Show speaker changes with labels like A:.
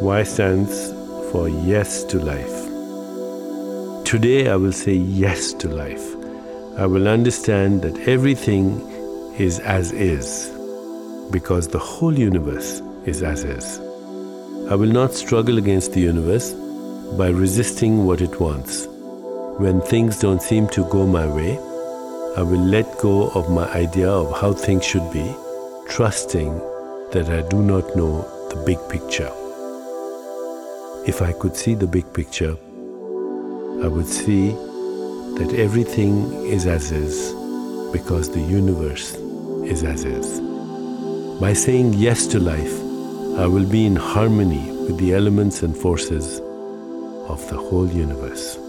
A: Y stands for yes to life. Today I will say yes to life. I will understand that everything is as is, because the whole universe is as is. I will not struggle against the universe by resisting what it wants. When things don't seem to go my way, I will let go of my idea of how things should be, trusting that I do not know the big picture. If I could see the big picture, I would see that everything is as is because the universe is as is. By saying yes to life, I will be in harmony with the elements and forces of the whole universe.